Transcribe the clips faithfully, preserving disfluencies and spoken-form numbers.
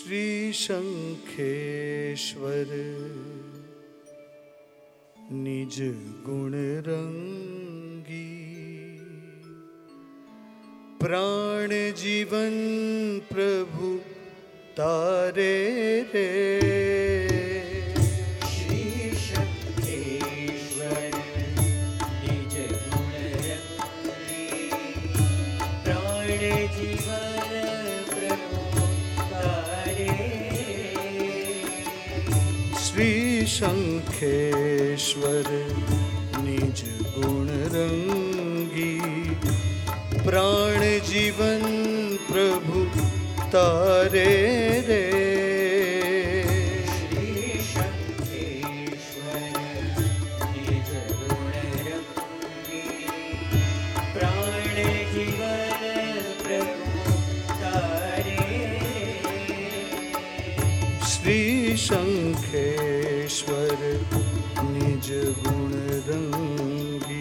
श्री शंखेश्वर निज गुण रंगी, प्राण जीवन प्रभु तारे रे। श्री शंखेश्वर निज गुण रंगी, प्राण जीवन प्रभु तारे। श्री शंखेश्वर निज गुण रंगी, प्राण जीवन प्रभु तारे रे। श्री शंखेश्वर निज गुण रंगी, प्राण जीवन प्रभु तारे। श्री शंखेश्वर निज गुण रंगी।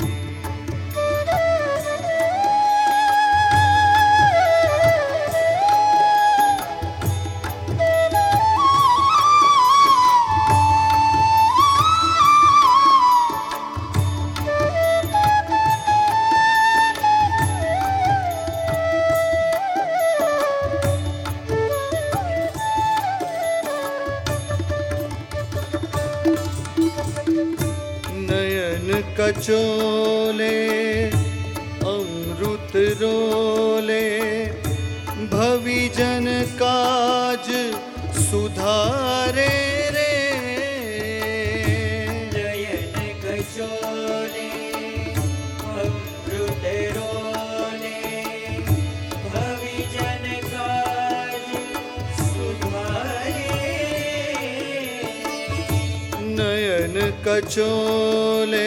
कचोले अमृत रोले, भविजन काज सुधारे रे। नयन कचोले अमृत रोले, भविजन काज सुधारे। नयन कचोले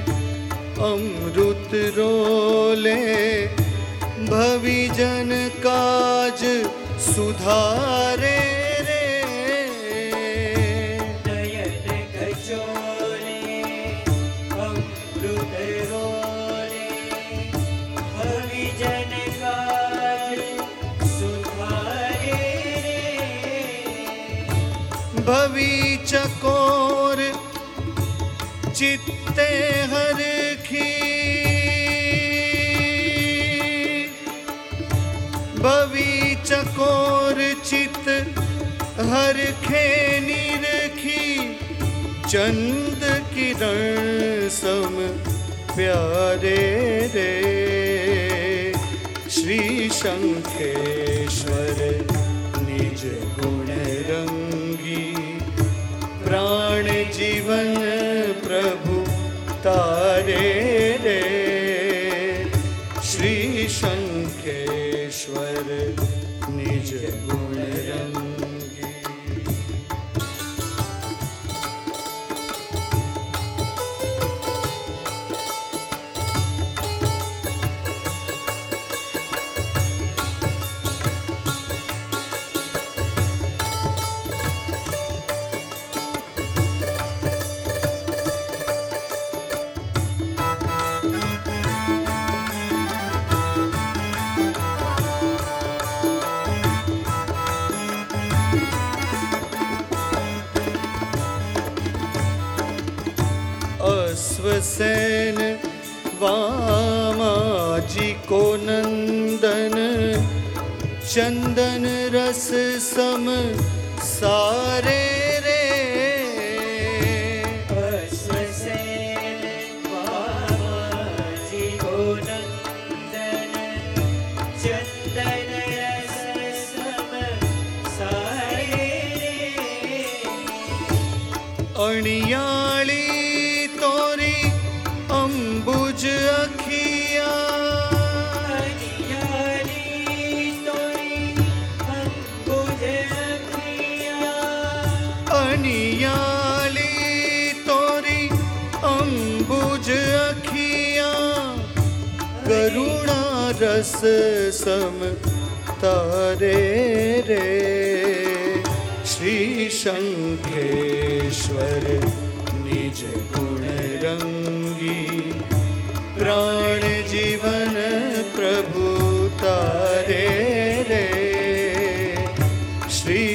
अमृत रोले, भविजन काज सुधारे रे। नयन कचोले अमृत रोले, भविजन काज सुधारे। भवि चकोर चित्ते हरखी, भवि चकोर चित हरखे निरखी, चंद किरण सम प्यारे रे। श्री शंखेश्वर निज गुण रंगी, प्राण जीवन प्रभु तारे रे। श्री शंखेश्वर निज गुण रंगी। अश्वसेन वामाजी को नंदन, चंदन रस सम सारे रे। अश्वसेन वामाजी को नंदन, चंदन रस सम सारे। अणियाली तोरी अंबुज अखिया, अणियाली तोरी अंबुज अखिया, अणियाली तोरी अंबुज अखिया, करुणा रस सम तारे रे। श्री शंखेश्वर निज गुण रंगी, प्राण जीवन प्रभु तारे रे। श्री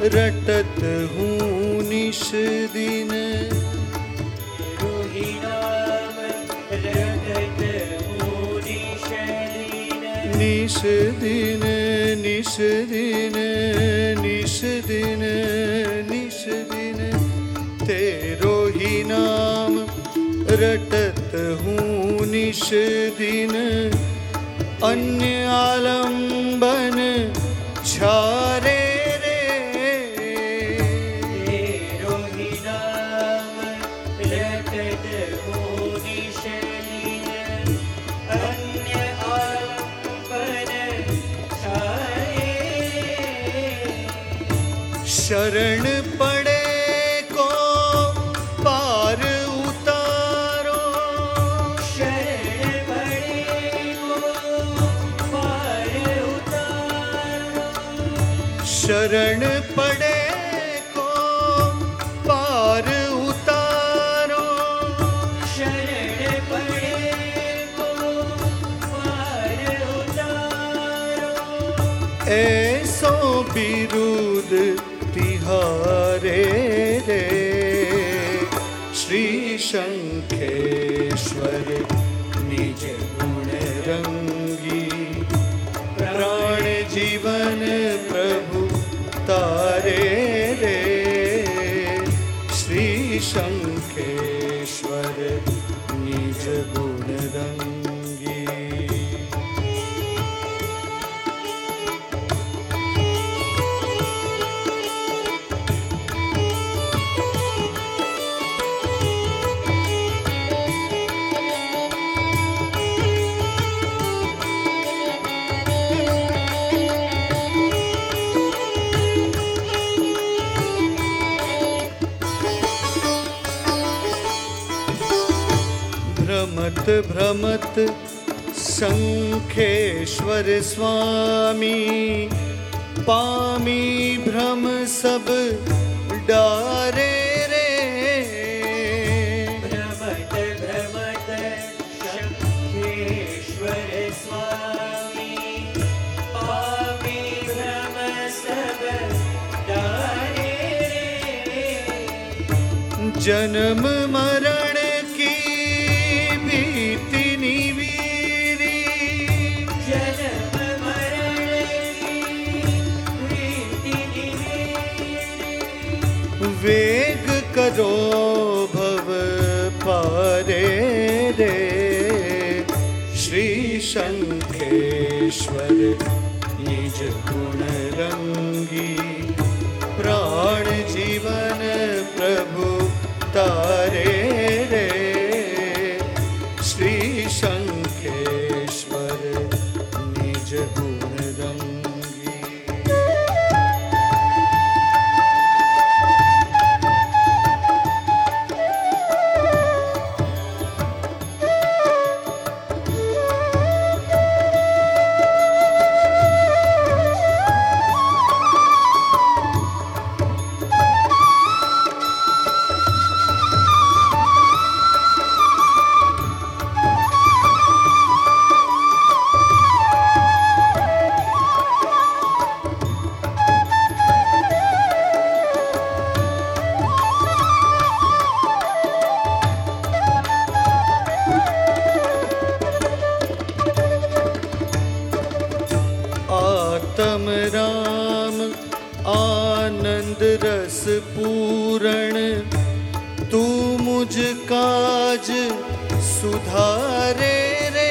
रटत हूँ निश दिन। रोहि नाम रटत हूँ निश दिन। निश दिन निश दिन निश दिन निश दिन तेरो ही नाम रटत हूँ निश दिन। अन्य आलम्बन छारे रे। तेरो ही नाम रटत हूँ निश दिन। अन्य आलम्बन छारे रे। शरण पड़े को पार उतारो। शरण पड़े को पार उतारो। शरण पड़े को पार उतारो। शरण पड़े को पार उतारो। ऐसो बिरुद तिहारे रे। श्री शंखेश्वर निज गुण रंगी। प्राण जीवन प्रभु तारे रे। श्री शंखेश्वर निज गुण रंगी। भ्रमत भ्रमत शंखेश्वर स्वामी। पामी भ्रम सब डारे रे। भ्रमत भ्रमत शंखेश्वर स्वामी। पामी भ्रम सब डारे रे। जन्म मरण की भीति निवीरी। जन्म मरण की भीति निवीरी। वेग करो भव पारे रे। श्री शंखेश्वर निज गुण रंगी। प्राण जीवन प्रभु तारे रे। श्री शंखेश्वर निज गुण रंगी। आत्म राम आनंद रस पूरण। तू मुझ काज सुधारे रे।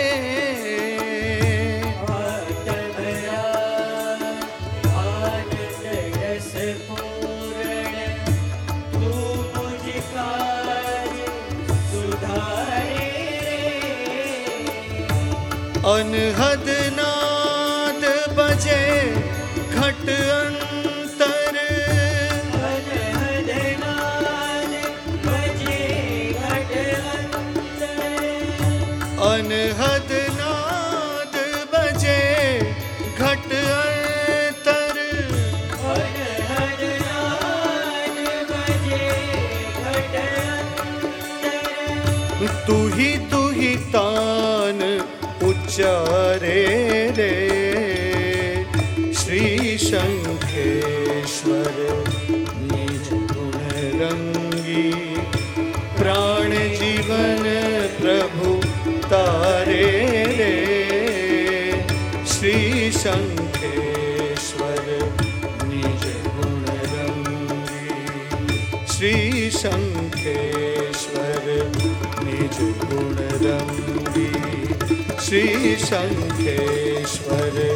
आत्म राम आनंद रस पूरण। तू मुझ काज सुधारे रे। अनहद नाद बजे घट अंतर। अनहद नाद बजे घट अंतर। अनहद नाद बजे घट अंतर। अनहद नाद बजे घट अंतर। तू ही तू ही तान उच्चारे रे। श्री शंखेश्वर श्री शंखेश्वर निज गुण रंगी, श्री शंखेश्वर